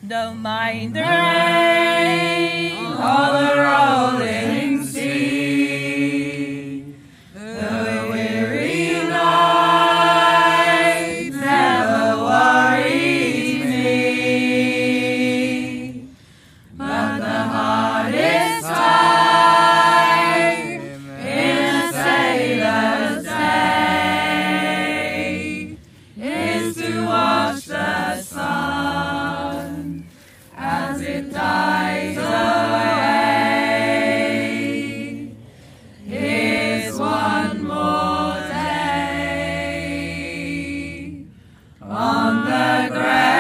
Don't mind the rain or the rolling sea. The weary night never worries me. But the hardest time in a sailor's day is to watch the sun as it dies away. Here's one more day on the grave.